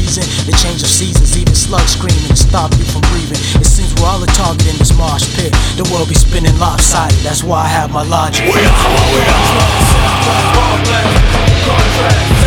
reason. The change of seasons, even slugs screaming to stop you from breathing. It seems we're all a target in this marsh pit. The world be spinning lopsided, that's why I have my logic. We are, contract.